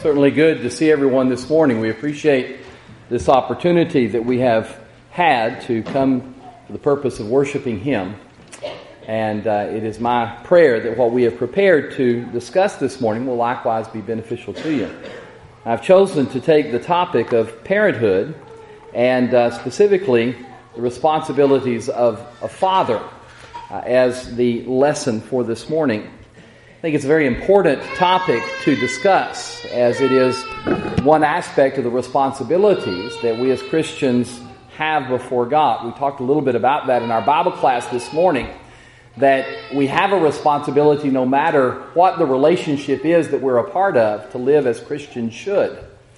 Certainly good to see everyone this morning. We appreciate this opportunity that we have had to come for the purpose of worshiping Him. And it is my prayer that what we have prepared to discuss this morning will likewise be beneficial to you. I've chosen to take the topic of parenthood and specifically the responsibilities of a father as the lesson for this morning. I think it's a very important topic to discuss, as it is one aspect of the responsibilities that we as Christians have before God. We talked a little bit about that in our Bible class this morning, that we have a responsibility no matter what the relationship is that we're a part of to live as Christians should.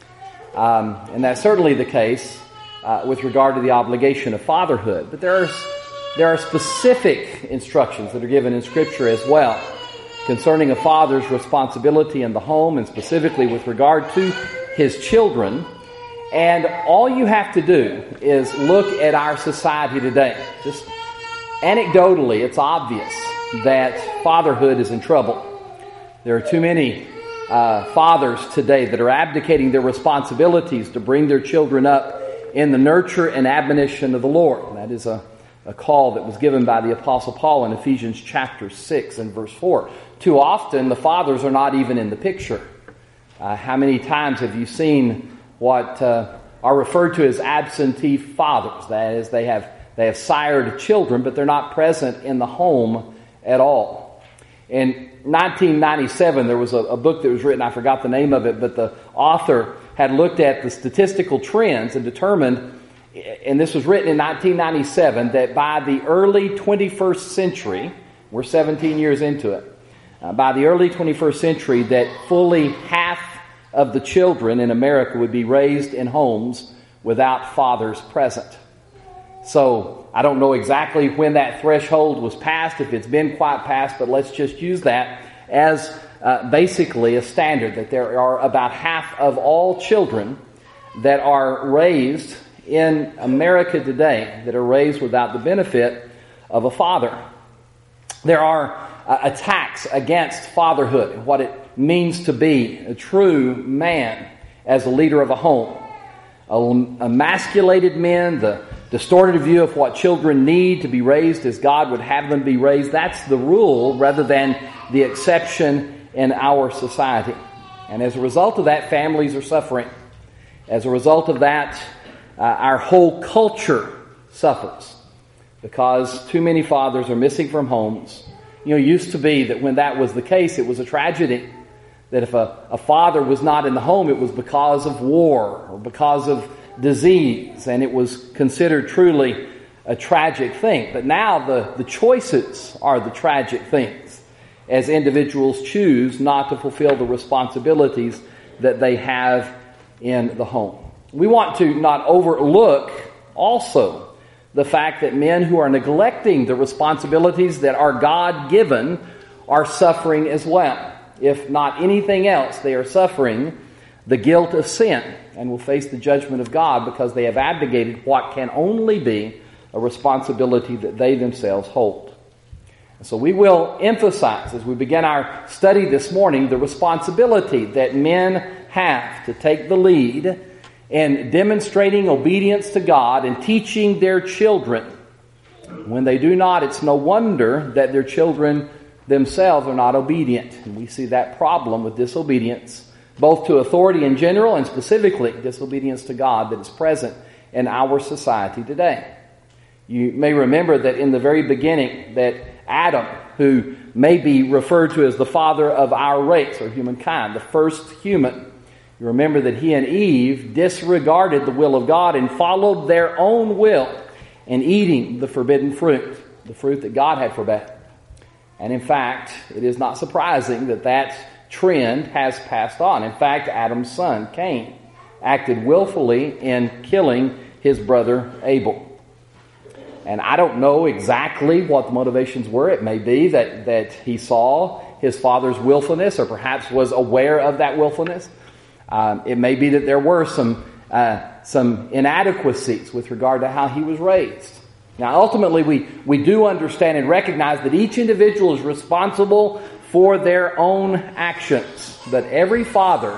And that's certainly the case with regard to the obligation of fatherhood. But there are specific instructions that are given in Scripture as well concerning a father's responsibility in the home, and specifically with regard to his children. And all you have to do is look at our society today. Just anecdotally, it's obvious that fatherhood is in trouble. There are too many fathers today that are abdicating their responsibilities to bring their children up in the nurture and admonition of the Lord. And that is a call that was given by the Apostle Paul in Ephesians chapter 6 and verse 4. Too often, the fathers are not even in the picture. How many times have you seen what are referred to as absentee fathers? That is, they have sired children, but they're not present in the home at all. In 1997, there was a book that was written, I forgot the name of it, but the author had looked at the statistical trends and determined, and this was written in 1997, that by the early 21st century, we're 17 years into it, by the early 21st century, that fully half of the children in America would be raised in homes without fathers present. So I don't know exactly when that threshold was passed, if it's been quite passed, but let's just use that as basically a standard, that there are about half of all children that are raised in America today that are raised without the benefit of a father. There are attacks against fatherhood and what it means to be a true man as a leader of a home. Emasculated men, the distorted view of what children need to be raised as God would have them be raised. That's the rule rather than the exception in our society. And as a result of that, families are suffering. As a result of that, our whole culture suffers because too many fathers are missing from homes. You know, it used to be that when that was the case, it was a tragedy. That if a father was not in the home, it was because of war or because of disease, and it was considered truly a tragic thing. But now the choices are the tragic things, as individuals choose not to fulfill the responsibilities that they have in the home. We want to not overlook also the fact that men who are neglecting the responsibilities that are God-given are suffering as well. If not anything else, they are suffering the guilt of sin and will face the judgment of God because they have abdicated what can only be a responsibility that they themselves hold. And so we will emphasize, as we begin our study this morning, the responsibility that men have to take the lead in demonstrating obedience to God and teaching their children. When they do not, it's no wonder that their children themselves are not obedient. And we see that problem with disobedience, both to authority in general and specifically disobedience to God, that is present in our society today. You may remember that in the very beginning that Adam, who may be referred to as the father of our race or humankind, the first human, you remember that he and Eve disregarded the will of God and followed their own will in eating the forbidden fruit, the fruit that God had forbidden. And in fact, it is not surprising that that trend has passed on. In fact, Adam's son, Cain, acted willfully in killing his brother Abel. And I don't know exactly what the motivations were. It may be that he saw his father's willfulness or perhaps was aware of that willfulness. It may be that there were some inadequacies with regard to how he was raised. Now, ultimately, we do understand and recognize that each individual is responsible for their own actions. But every father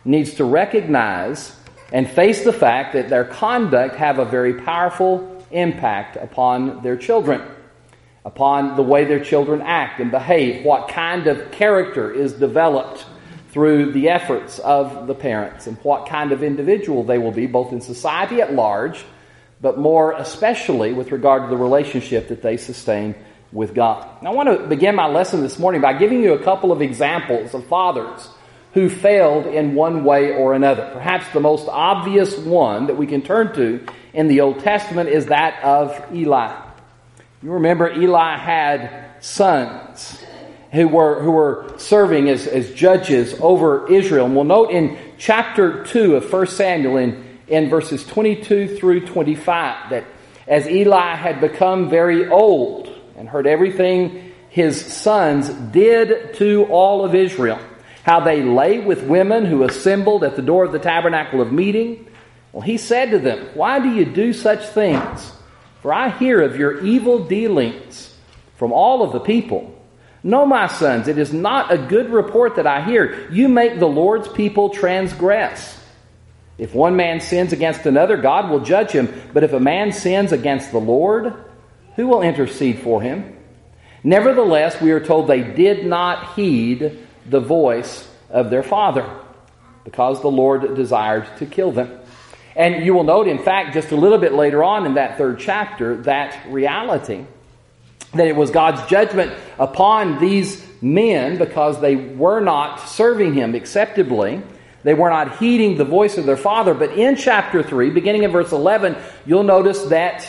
needs to recognize and face the fact that their conduct have a very powerful impact upon their children, upon the way their children act and behave, what kind of character is developed through the efforts of the parents, and what kind of individual they will be, both in society at large, but more especially with regard to the relationship that they sustain with God. Now, I want to begin my lesson this morning by giving you a couple of examples of fathers who failed in one way or another. Perhaps the most obvious one that we can turn to in the Old Testament is that of Eli. You remember Eli had sons who were serving as judges over Israel. And we'll note in chapter 2 of 1 Samuel in verses 22 through 25 that as Eli had become very old and heard everything his sons did to all of Israel, how they lay with women who assembled at the door of the tabernacle of meeting, well, he said to them, "Why do you do such things? For I hear of your evil dealings from all of the people. No, my sons, it is not a good report that I hear. You make the Lord's people transgress. If one man sins against another, God will judge him. But if a man sins against the Lord, who will intercede for him?" Nevertheless, we are told they did not heed the voice of their father, because the Lord desired to kill them. And you will note, in fact, just a little bit later on in that 3rd chapter, that reality, that it was God's judgment upon these men because they were not serving Him acceptably. They were not heeding the voice of their father. But in chapter 3, beginning in verse 11, you'll notice that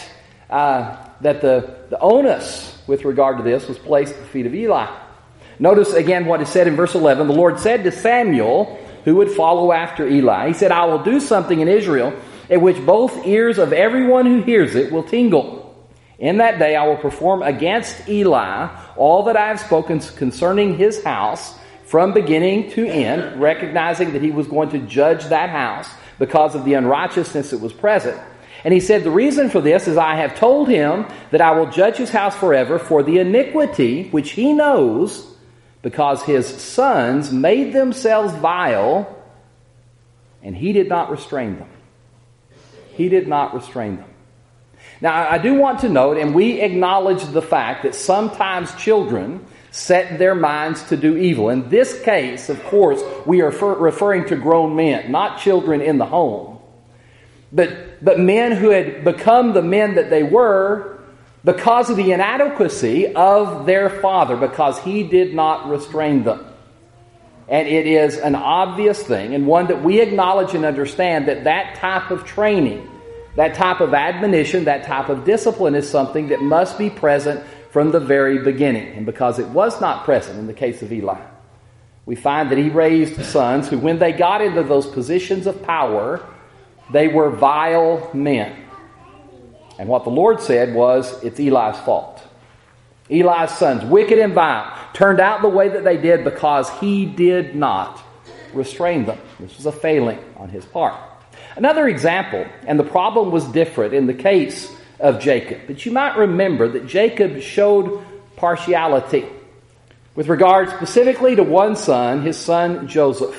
the onus with regard to this was placed at the feet of Eli. Notice again what is said in verse 11. The Lord said to Samuel, who would follow after Eli, He said, "I will do something in Israel at which both ears of everyone who hears it will tingle. In that day I will perform against Eli all that I have spoken concerning his house from beginning to end," recognizing that he was going to judge that house because of the unrighteousness that was present. And he said, "The reason for this is I have told him that I will judge his house forever for the iniquity which he knows, because his sons made themselves vile, and he did not restrain them." He did not restrain them. Now, I do want to note, and we acknowledge the fact that sometimes children set their minds to do evil. In this case, of course, we are referring to grown men, not children in the home. But men who had become the men that they were because of the inadequacy of their father, because he did not restrain them. And it is an obvious thing, and one that we acknowledge and understand, that type of training, that type of admonition, that type of discipline is something that must be present from the very beginning. And because it was not present in the case of Eli, we find that he raised sons who, when they got into those positions of power, they were vile men. And what the Lord said was, it's Eli's fault. Eli's sons, wicked and vile, turned out the way that they did because he did not restrain them. This was a failing on his part. Another example, and the problem was different in the case of Jacob, but you might remember that Jacob showed partiality with regard specifically to one son, his son Joseph.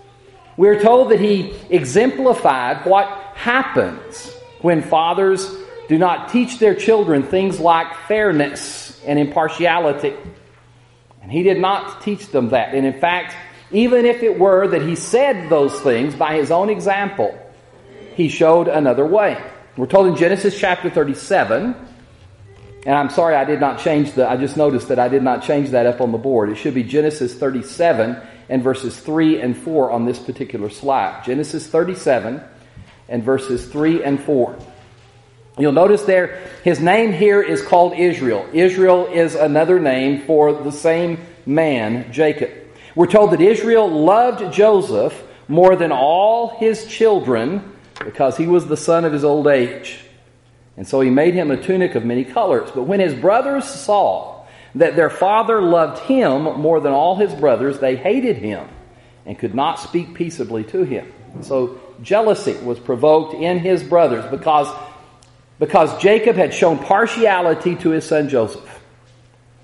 We are told that he exemplified what happens when fathers do not teach their children things like fairness and impartiality. And he did not teach them that. And in fact, even if it were that he said those things by his own example, he showed another way. We're told in Genesis chapter 37, and I'm sorry I did not change I just noticed that I did not change that up on the board. It should be Genesis 37 and verses 3 and 4 on this particular slide. Genesis 37 and verses 3 and 4. You'll notice there, his name here is called Israel. Israel is another name for the same man, Jacob. We're told that Israel loved Joseph more than all his children because he was the son of his old age. And so he made him a tunic of many colors. But when his brothers saw that their father loved him more than all his brothers, they hated him and could not speak peaceably to him. So jealousy was provoked in his brothers because Jacob had shown partiality to his son Joseph.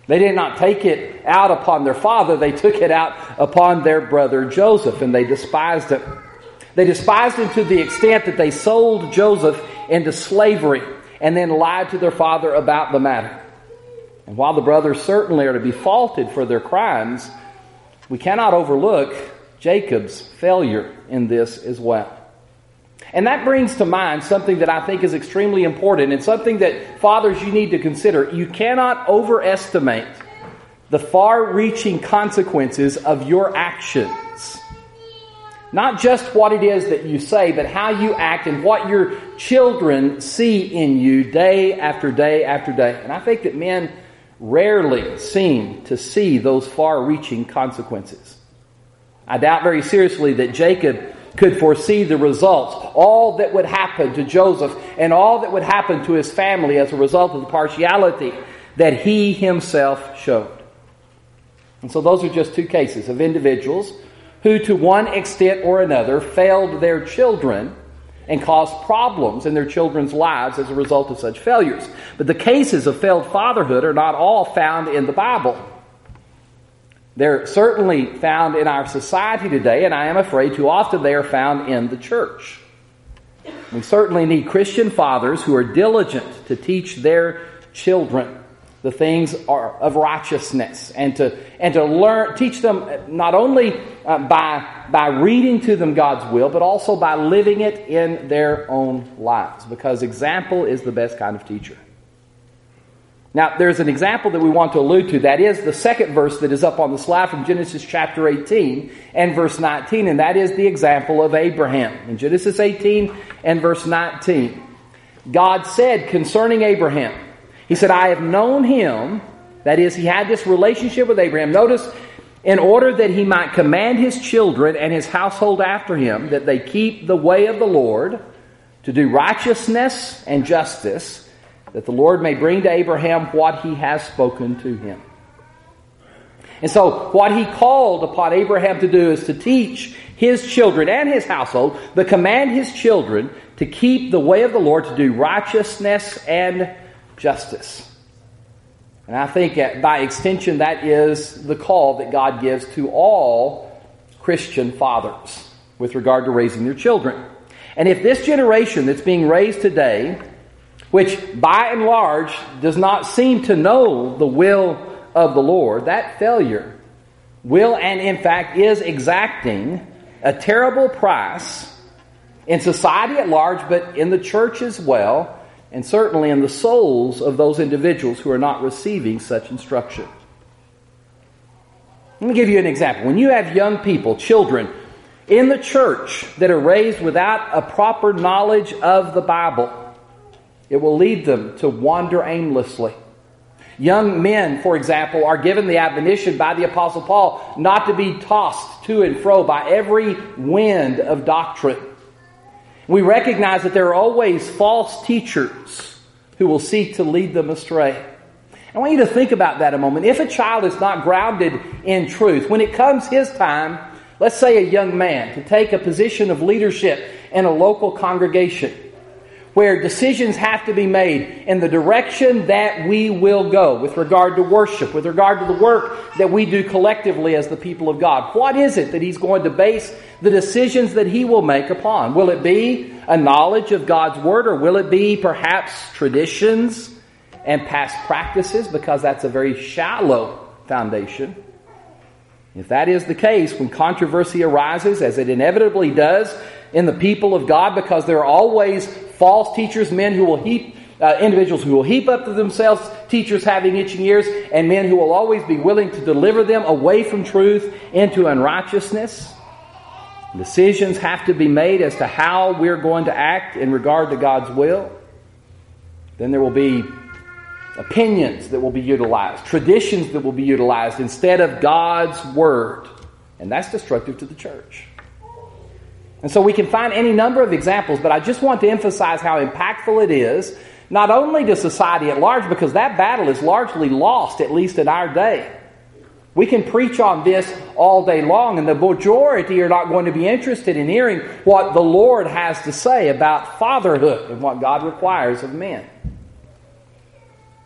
They did not take it out upon their father. They took it out upon their brother Joseph, and they despised him. They despised him to the extent that they sold Joseph into slavery and then lied to their father about the matter. And while the brothers certainly are to be faulted for their crimes, we cannot overlook Jacob's failure in this as well. And that brings to mind something that I think is extremely important and something that, fathers, you need to consider. You cannot overestimate the far-reaching consequences of your actions. Not just what it is that you say, but how you act and what your children see in you day after day after day. And I think that men rarely seem to see those far-reaching consequences. I doubt very seriously that Jacob could foresee the results, all that would happen to Joseph and all that would happen to his family as a result of the partiality that he himself showed. And so those are just two cases of individuals who to one extent or another failed their children and caused problems in their children's lives as a result of such failures. But the cases of failed fatherhood are not all found in the Bible. They're certainly found in our society today, and I am afraid too often they are found in the church. We certainly need Christian fathers who are diligent to teach their children the things of righteousness and to teach them not only by reading to them God's will, but also by living it in their own lives, because example is the best kind of teacher. Now, there's an example that we want to allude to. That is the second verse that is up on the slide from Genesis chapter 18 and verse 19, and that is the example of Abraham. In Genesis 18 and verse 19, God said concerning Abraham, He said, I have known him, that is, he had this relationship with Abraham. Notice, in order that he might command his children and his household after him, that they keep the way of the Lord, to do righteousness and justice, that the Lord may bring to Abraham what he has spoken to him. And so what he called upon Abraham to do is to teach his children and his household, but command his children to keep the way of the Lord, to do righteousness and justice. And I think by extension that is the call that God gives to all Christian fathers with regard to raising their children. And if this generation that's being raised today, which by and large does not seem to know the will of the Lord, that failure will and in fact is exacting a terrible price in society at large, but in the church as well, and certainly in the souls of those individuals who are not receiving such instruction. Let me give you an example. When you have young people, children, in the church that are raised without a proper knowledge of the Bible, it will lead them to wander aimlessly. Young men, for example, are given the admonition by the Apostle Paul not to be tossed to and fro by every wind of doctrine. We recognize that there are always false teachers who will seek to lead them astray. I want you to think about that a moment. If a child is not grounded in truth, when it comes his time, let's say a young man, to take a position of leadership in a local congregation, where decisions have to be made in the direction that we will go with regard to worship, with regard to the work that we do collectively as the people of God. What is it that he's going to base the decisions that he will make upon? Will it be a knowledge of God's Word, or will it be perhaps traditions and past practices, because that's a very shallow foundation? If that is the case, when controversy arises, as it inevitably does in the people of God, because there are always false teachers, individuals who will heap up to themselves teachers having itching ears, and men who will always be willing to deliver them away from truth into unrighteousness. Decisions have to be made as to how we're going to act in regard to God's will. Then there will be opinions that will be utilized, traditions that will be utilized instead of God's Word. And that's destructive to the church. And so we can find any number of examples, but I just want to emphasize how impactful it is, not only to society at large, because that battle is largely lost, at least in our day. We can preach on this all day long, and the majority are not going to be interested in hearing what the Lord has to say about fatherhood and what God requires of men.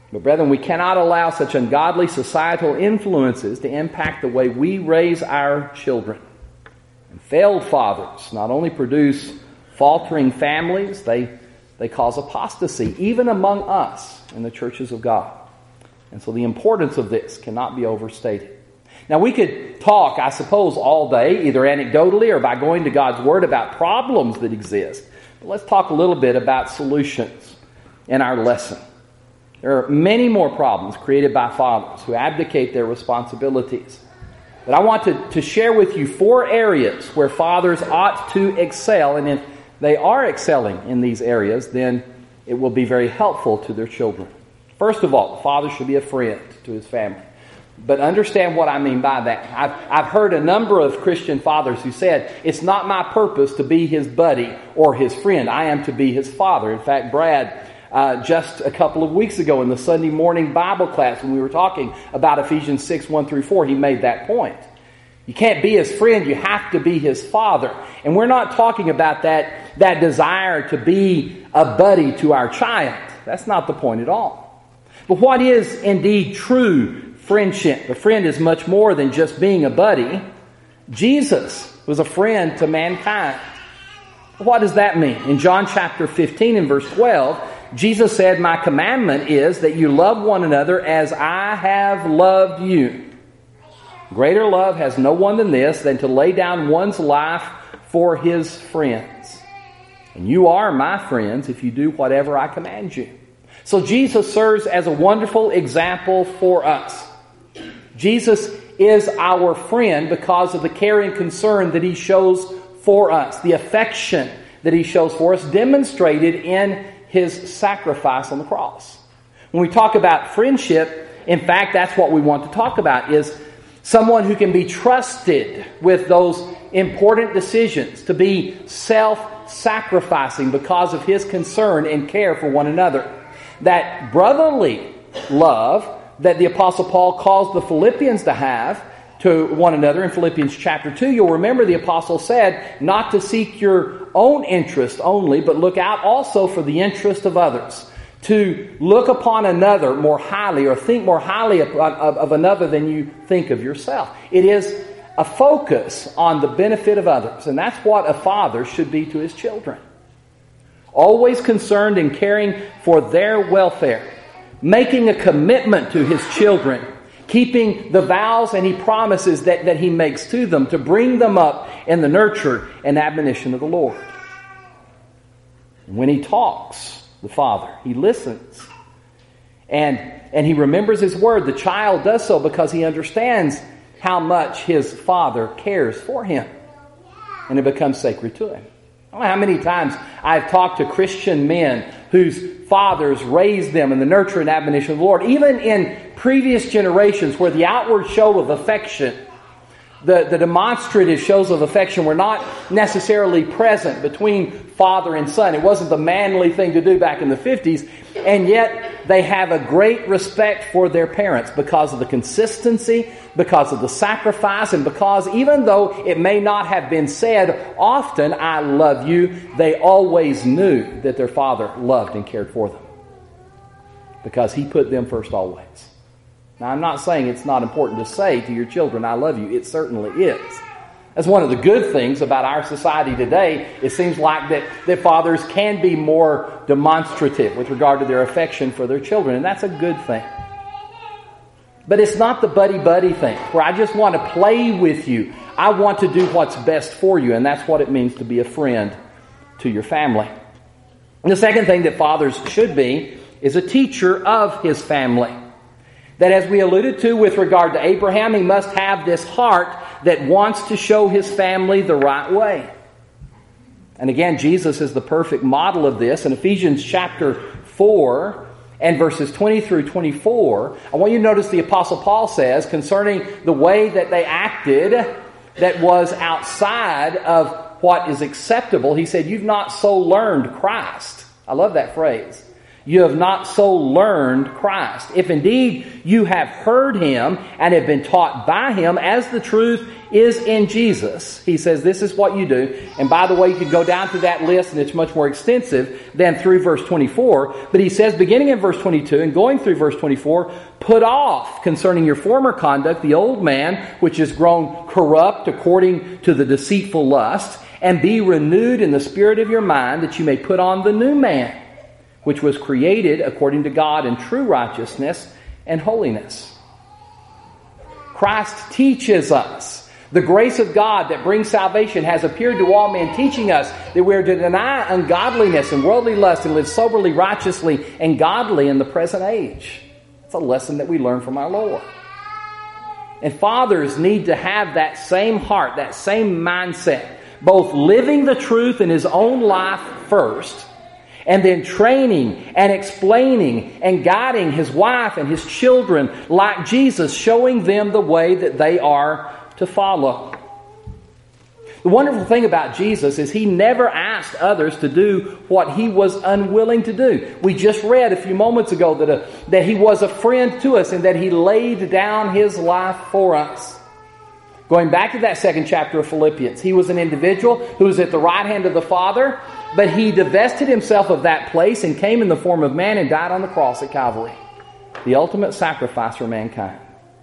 But brethren, we cannot allow such ungodly societal influences to impact the way we raise our children. And failed fathers not only produce faltering families, they cause apostasy, even among us in the churches of God. And so the importance of this cannot be overstated. Now we could talk, I suppose, all day, either anecdotally or by going to God's Word about problems that exist. But let's talk a little bit about solutions in our lesson. There are many more problems created by fathers who abdicate their responsibilities. But I want to share with you 4 areas where fathers ought to excel. And if they are excelling in these areas, then it will be very helpful to their children. First of all, the father should be a friend to his family. But understand what I mean by that. I've heard a number of Christian fathers who said, it's not my purpose to be his buddy or his friend. I am to be his father. In fact, Brad, just a couple of weeks ago in the Sunday morning Bible class when we were talking about Ephesians 6, 1 through 4, he made that point. You can't be his friend, you have to be his father. And we're not talking about that desire to be a buddy to our child. That's not the point at all. But what is indeed true friendship? A friend is much more than just being a buddy. Jesus was a friend to mankind. What does that mean? In John chapter 15 and verse 12, Jesus said, "My commandment is that you love one another as I have loved you. Greater love has no one than this, than to lay down one's life for his friends. And you are my friends if you do whatever I command you." So Jesus serves as a wonderful example for us. Jesus is our friend because of the care and concern that he shows for us, the affection that he shows for us, demonstrated in his sacrifice on the cross. When we talk about friendship, in fact, that's what we want to talk about, is someone who can be trusted with those important decisions, to be self-sacrificing because of his concern and care for one another. That brotherly love that the Apostle Paul calls the Philippians to have to one another in Philippians chapter 2, you'll remember the Apostle said not to seek your own interest only, but look out also for the interest of others. To look upon another more highly, or think more highly of another than you think of yourself. It is a focus on the benefit of others, and that's what a father should be to his children. Always concerned and caring for their welfare, making a commitment to his children, keeping the vows and promises that he makes to them, to bring them up in the nurture and admonition of the Lord. When he talks, the father, he listens. And he remembers his word. The child does so because he understands how much his father cares for him. And it becomes sacred to him. I don't know how many times I've talked to Christian men whose fathers raised them in the nurture and admonition of the Lord, even in previous generations where the outward show of affection, the demonstrative shows of affection were not necessarily present between father and son. It wasn't the manly thing to do back in the 50s, and yet they have a great respect for their parents because of the consistency, because of the sacrifice, and because even though it may not have been said often, "I love you," they always knew that their father loved and cared for them because he put them first always. Now, I'm not saying it's not important to say to your children, "I love you." It certainly is. That's one of the good things about our society today. It seems like that fathers can be more demonstrative with regard to their affection for their children, and that's a good thing. But it's not the buddy-buddy thing, where I just want to play with you. I want to do what's best for you, and that's what it means to be a friend to your family. And the second thing that fathers should be is a teacher of his family. That, as we alluded to with regard to Abraham, he must have this heart that wants to show his family the right way. And again, Jesus is the perfect model of this. In Ephesians chapter 4 and verses 20 through 24, I want you to notice the Apostle Paul says concerning the way that they acted that was outside of what is acceptable. He said, "You've not so learned Christ." I love that phrase. you have not so learned Christ. If indeed you have heard Him and have been taught by Him, as the truth is in Jesus, he says this is what you do. And by the way, you could go down through that list, and it's much more extensive than through verse 24. But he says, beginning in verse 22 and going through verse 24, put off concerning your former conduct the old man, which is grown corrupt according to the deceitful lust, and be renewed in the spirit of your mind, that you may put on the new man, which was created according to God in true righteousness and holiness. Christ teaches us. The grace of God that brings salvation has appeared to all men, teaching us that we are to deny ungodliness and worldly lust and live soberly, righteously, and godly in the present age. It's a lesson that we learn from our Lord. And fathers need to have that same heart, that same mindset, both living the truth in his own life first, and then training and explaining and guiding his wife and his children like Jesus, showing them the way that they are to follow. The wonderful thing about Jesus is he never asked others to do what he was unwilling to do. We just read a few moments ago that he was a friend to us and that he laid down his life for us. Going back to that second chapter of Philippians, he was an individual who was at the right hand of the Father, but he divested himself of that place and came in the form of man and died on the cross at Calvary. The ultimate sacrifice for mankind.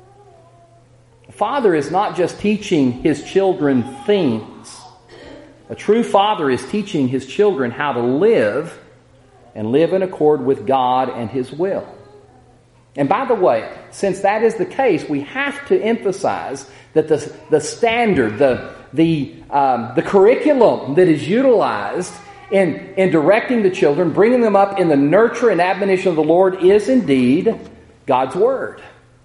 A father is not just teaching his children things. A true father is teaching his children how to live and live in accord with God and His will. And by the way, since that is the case, we have to emphasize that the standard, the curriculum that is utilized in directing the children, bringing them up in the nurture and admonition of the Lord, is indeed God's Word.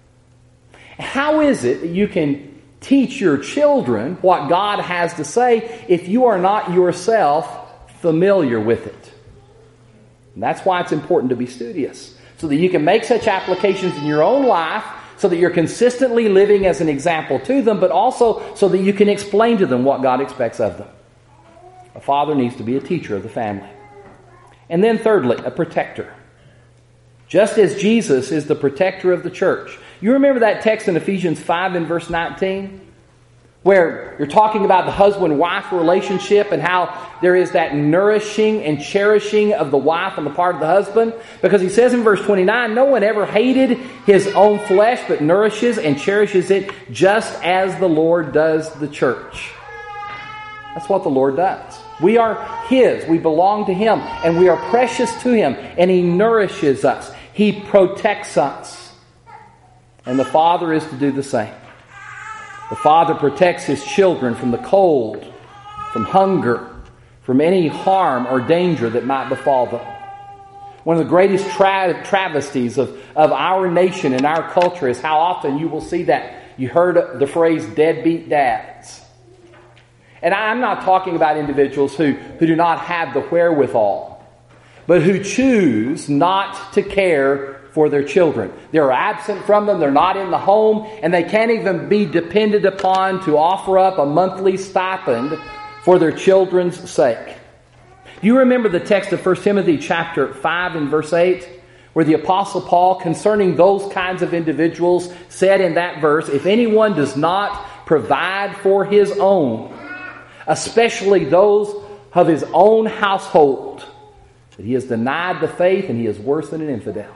How is it that you can teach your children what God has to say if you are not yourself familiar with it? And that's why it's important to be studious, so that you can make such applications in your own life, so that you're consistently living as an example to them, but also so that you can explain to them what God expects of them. A father needs to be a teacher of the family. And then thirdly, a protector. Just as Jesus is the protector of the church. You remember that text in Ephesians 5 and verse 19? Where you're talking about the husband-wife relationship and how there is that nourishing and cherishing of the wife on the part of the husband. Because he says in verse 29, no one ever hated his own flesh, but nourishes and cherishes it just as the Lord does the church. That's what the Lord does. We are His. We belong to Him. And we are precious to Him. And He nourishes us. He protects us. And the Father is to do the same. The Father protects His children from the cold, from hunger, from any harm or danger that might befall them. One of the greatest travesties of our nation and our culture is how often you will see that. You heard the phrase deadbeat dads. And I'm not talking about individuals who do not have the wherewithal, but who choose not to care for their children. They're absent from them, they're not in the home, and they can't even be depended upon to offer up a monthly stipend for their children's sake. Do you remember the text of 1 Timothy chapter 5 and verse 8, where the Apostle Paul, concerning those kinds of individuals, said in that verse, if anyone does not provide for his own, especially those of his own household, that he has denied the faith and he is worse than an infidel.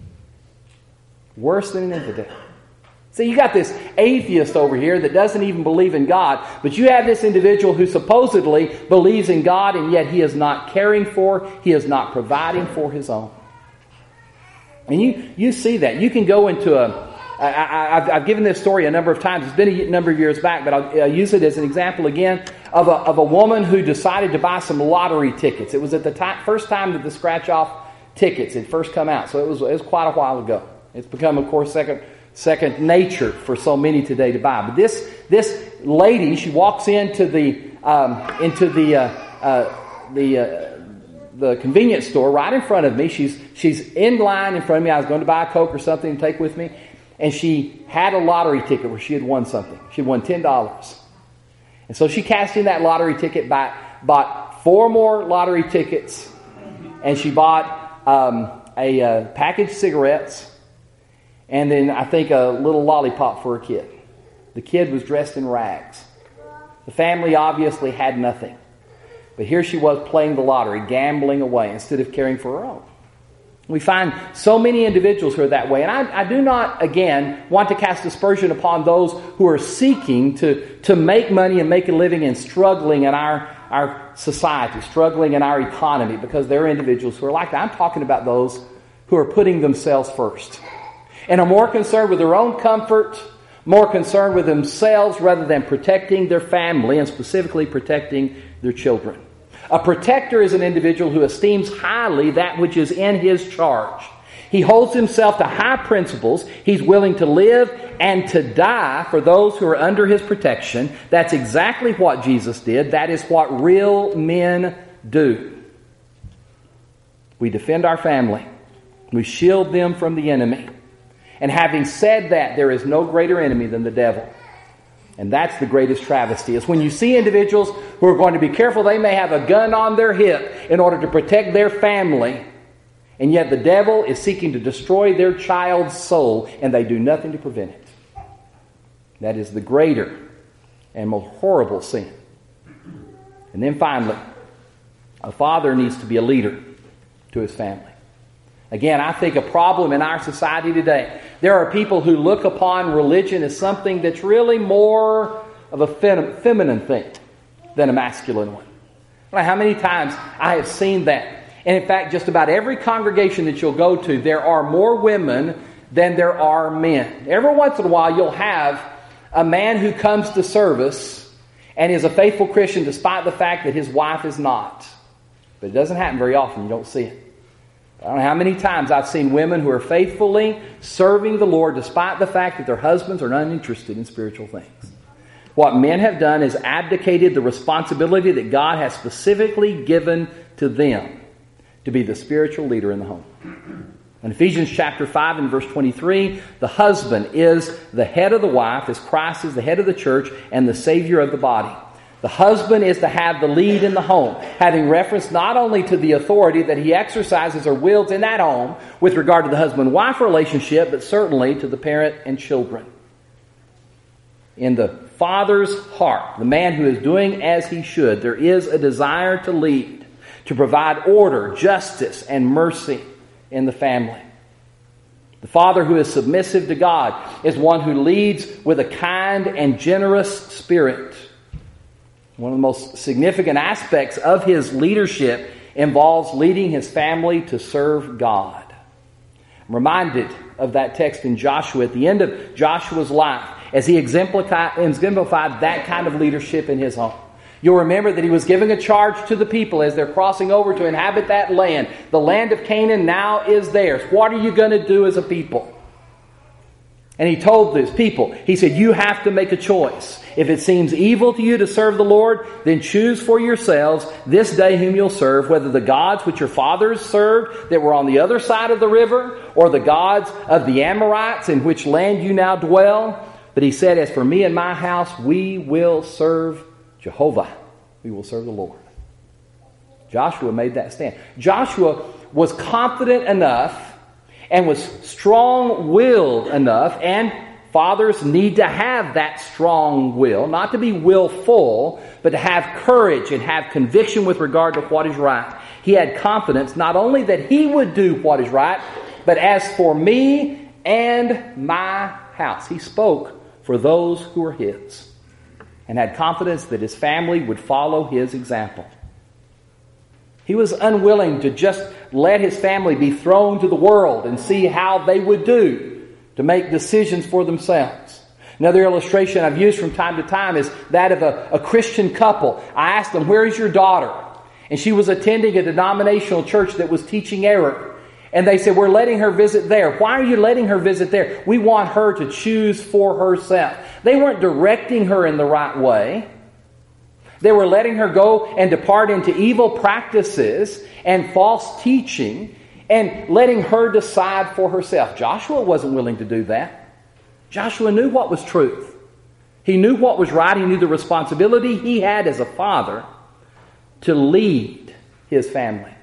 Worse than an infidel. So you got this atheist over here that doesn't even believe in God, but you have this individual who supposedly believes in God, and yet he is not caring for, he is not providing for his own. And you see that. You can go into I've given this story a number of times. It's been a number of years back, but I'll use it as an example again of a woman who decided to buy some lottery tickets. It was at the first time that the scratch-off tickets had first come out, so it was quite a while ago. It's become, of course, second nature for so many today to buy. But this lady, she walks into the convenience store right in front of me. She's in line in front of me. I was going to buy a Coke or something to take with me. And she had a lottery ticket where she had won something. She had won $10. And so she cashed in that lottery ticket, bought 4 more lottery tickets, and she bought a package of cigarettes, and then I think a little lollipop for a kid. The kid was dressed in rags. The family obviously had nothing. But here she was playing the lottery, gambling away instead of caring for her own. We find so many individuals who are that way. And I do not, again, want to cast aspersion upon those who are seeking to make money and make a living and struggling in our society, struggling in our economy, because there are individuals who are like that. I'm talking about those who are putting themselves first and are more concerned with their own comfort, more concerned with themselves rather than protecting their family and specifically protecting their children. A protector is an individual who esteems highly that which is in his charge. He holds himself to high principles. He's willing to live and to die for those who are under his protection. That's exactly what Jesus did. That is what real men do. We defend our family. We shield them from the enemy. And having said that, there is no greater enemy than the devil. And that's the greatest travesty. It's when you see individuals who are going to be careful. They may have a gun on their hip in order to protect their family. And yet the devil is seeking to destroy their child's soul. And they do nothing to prevent it. That is the greater and most horrible sin. And then finally, a father needs to be a leader to his family. Again, I think a problem in our society today, there are people who look upon religion as something that's really more of a feminine thing than a masculine one. How many times I have seen that. And in fact, just about every congregation that you'll go to, there are more women than there are men. Every once in a while, you'll have a man who comes to service and is a faithful Christian despite the fact that his wife is not. But it doesn't happen very often. You don't see it. I don't know how many times I've seen women who are faithfully serving the Lord despite the fact that their husbands are uninterested in spiritual things. What men have done is abdicated the responsibility that God has specifically given to them to be the spiritual leader in the home. In Ephesians chapter 5 and verse 23, the husband is the head of the wife as Christ is the head of the church and the Savior of the body. The husband is to have the lead in the home, having reference not only to the authority that he exercises or wields in that home with regard to the husband-wife relationship, but certainly to the parent and children. In the father's heart, the man who is doing as he should, there is a desire to lead, to provide order, justice, and mercy in the family. The father who is submissive to God is one who leads with a kind and generous spirit. One of the most significant aspects of his leadership involves leading his family to serve God. I'm reminded of that text in Joshua at the end of Joshua's life as he exemplified that kind of leadership in his home. You'll remember that he was giving a charge to the people as they're crossing over to inhabit that land. The land of Canaan now is theirs. What are you going to do as a people? And he told this people, he said, you have to make a choice. If it seems evil to you to serve the Lord, then choose for yourselves this day whom you'll serve, whether the gods which your fathers served that were on the other side of the river, or the gods of the Amorites in which land you now dwell. But he said, as for me and my house, we will serve Jehovah. We will serve the Lord. Joshua made that stand. Joshua was confident enough and was strong-willed enough, and fathers need to have that strong will, not to be willful, but to have courage and have conviction with regard to what is right. He had confidence not only that he would do what is right, but as for me and my house. He spoke for those who were his and had confidence that his family would follow his example. He was unwilling to just let his family be thrown to the world and see how they would do to make decisions for themselves. Another illustration I've used from time to time is that of a Christian couple. I asked them, where is your daughter? And she was attending a denominational church that was teaching error. And they said, we're letting her visit there. Why are you letting her visit there? We want her to choose for herself. They weren't directing her in the right way. They were letting her go and depart into evil practices and false teaching and letting her decide for herself. Joshua wasn't willing to do that. Joshua knew what was truth. He knew what was right. He knew the responsibility he had as a father to lead his family.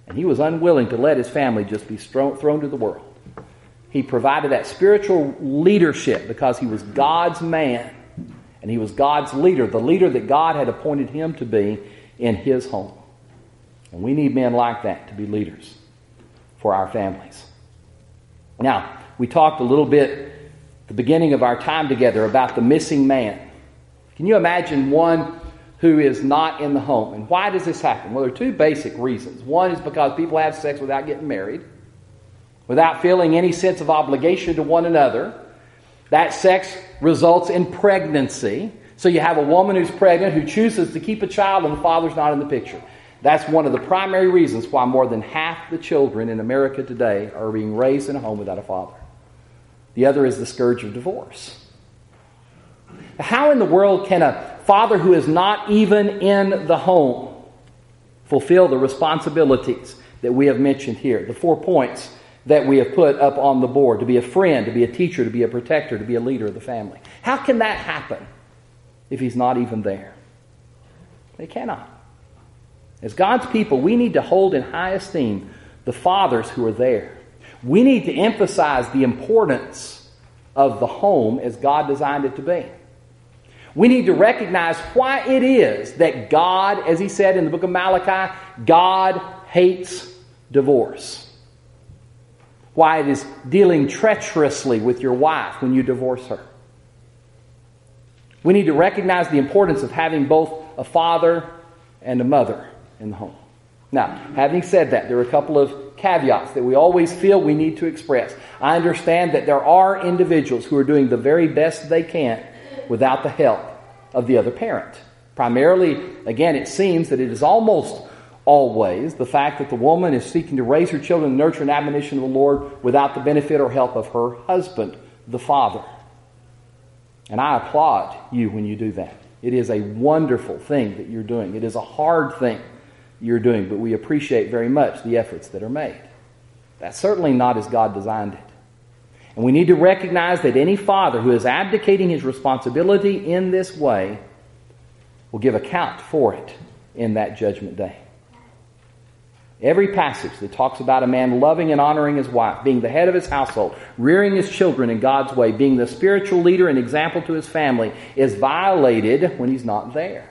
And he was unwilling to let his family just be thrown to the world. He provided that spiritual leadership because he was God's man. And he was God's leader, the leader that God had appointed him to be in his home. And we need men like that to be leaders for our families. Now, we talked a little bit at the beginning of our time together about the missing man. Can you imagine one who is not in the home? And why does this happen? Well, there are two basic reasons. One is because people have sex without getting married, without feeling any sense of obligation to one another. That sex results in pregnancy. So you have a woman who's pregnant who chooses to keep a child and the father's not in the picture. That's one of the primary reasons why more than half the children in America today are being raised in a home without a father. The other is the scourge of divorce. How in the world can a father who is not even in the home fulfill the responsibilities that we have mentioned here? The 4 points that we have put up on the board: to be a friend, to be a teacher, to be a protector, to be a leader of the family. How can that happen if he's not even there? They cannot. As God's people, we need to hold in high esteem the fathers who are there. We need to emphasize the importance of the home as God designed it to be. We need to recognize why it is that God, as he said in the book of Malachi, God hates divorce. Why it is dealing treacherously with your wife when you divorce her. We need to recognize the importance of having both a father and a mother in the home. Now, having said that, there are a couple of caveats that we always feel we need to express. I understand that there are individuals who are doing the very best they can without the help of the other parent. Primarily, again, it seems that it is almost always the fact that the woman is seeking to raise her children in the nurture and admonition of the Lord without the benefit or help of her husband, the father. And I applaud you when you do that. It is a wonderful thing that you're doing. It is a hard thing you're doing, but we appreciate very much the efforts that are made. That's certainly not as God designed it. And we need to recognize that any father who is abdicating his responsibility in this way will give account for it in that judgment day. Every passage that talks about a man loving and honoring his wife, being the head of his household, rearing his children in God's way, being the spiritual leader and example to his family, is violated when he's not there.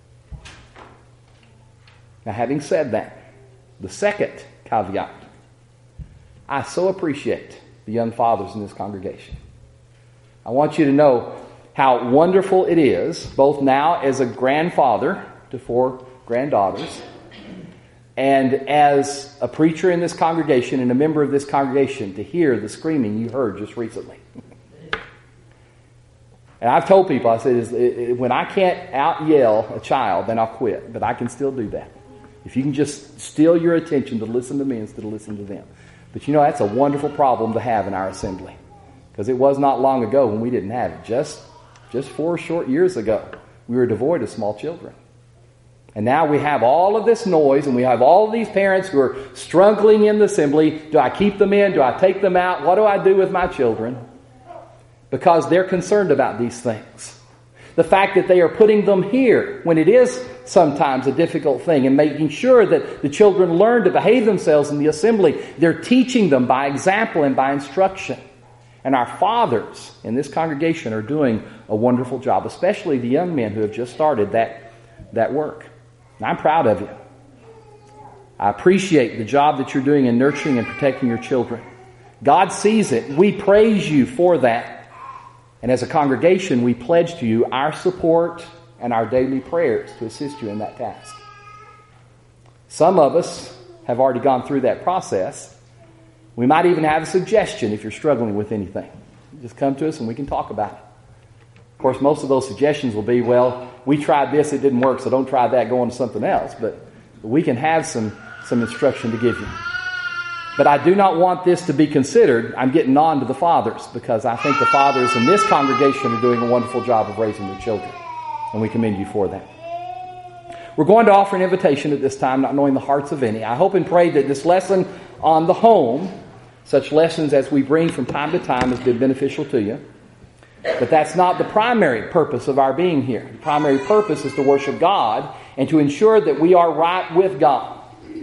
Now, having said that, the second caveat, I so appreciate the young fathers in this congregation. I want you to know how wonderful it is, both now as a grandfather to 4 granddaughters, and as a preacher in this congregation and a member of this congregation, to hear the screaming you heard just recently. And I've told people, I said, when I can't out-yell a child, then I'll quit. But I can still do that. If you can just steal your attention to listen to me instead of listen to them. But you know, that's a wonderful problem to have in our assembly. Because it was not long ago when we didn't have it. Just 4 short years ago, we were devoid of small children. And now we have all of this noise, and we have all of these parents who are struggling in the assembly. Do I keep them in? Do I take them out? What do I do with my children? Because they're concerned about these things. The fact that they are putting them here when it is sometimes a difficult thing, and making sure that the children learn to behave themselves in the assembly. They're teaching them by example and by instruction. And our fathers in this congregation are doing a wonderful job, especially the young men who have just started that work. And I'm proud of you. I appreciate the job that you're doing in nurturing and protecting your children. God sees it. We praise you for that. And as a congregation, we pledge to you our support and our daily prayers to assist you in that task. Some of us have already gone through that process. We might even have a suggestion if you're struggling with anything. Just come to us and we can talk about it. Of course, most of those suggestions will be, well, we tried this, it didn't work, so don't try that, go on to something else. But we can have some instruction to give you. But I do not want this to be considered, I'm getting on to the fathers, because I think the fathers in this congregation are doing a wonderful job of raising their children. And we commend you for that. We're going to offer an invitation at this time, not knowing the hearts of any. I hope and pray that this lesson on the home, such lessons as we bring from time to time, has been beneficial to you. But that's not the primary purpose of our being here. The primary purpose is to worship God and to ensure that we are right with God.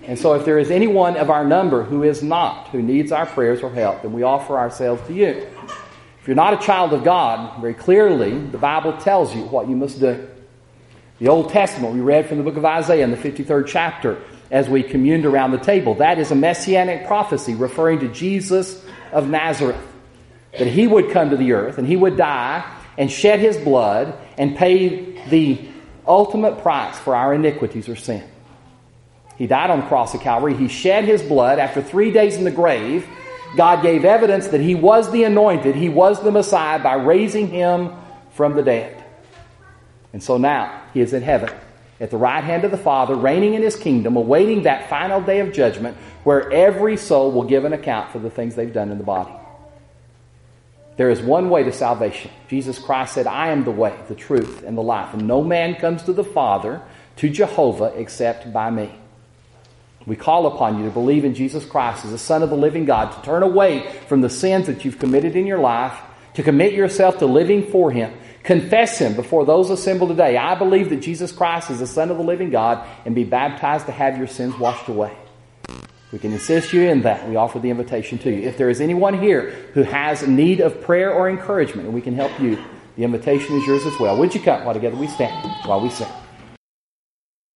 And so if there is anyone of our number who is not, who needs our prayers or help, then we offer ourselves to you. If you're not a child of God, very clearly, the Bible tells you what you must do. The Old Testament, we read from the book of Isaiah in the 53rd chapter as we communed around the table. That is a messianic prophecy referring to Jesus of Nazareth. That he would come to the earth and he would die and shed his blood and pay the ultimate price for our iniquities or sin. He died on the cross of Calvary. He shed his blood. After 3 days in the grave, God gave evidence that he was the anointed, he was the Messiah by raising him from the dead. And so now he is in heaven at the right hand of the Father, reigning in his kingdom, awaiting that final day of judgment where every soul will give an account for the things they've done in the body. There is one way to salvation. Jesus Christ said, I am the way, the truth, and the life. And no man comes to the Father, to Jehovah, except by me. We call upon you to believe in Jesus Christ as the Son of the living God, to turn away from the sins that you've committed in your life, to commit yourself to living for him. Confess him before those assembled today. I believe that Jesus Christ is the Son of the living God, and be baptized to have your sins washed away. We can assist you in that. We offer the invitation to you. If there is anyone here who has need of prayer or encouragement, and we can help you, the invitation is yours as well. Would you come while together we stand, while we sing?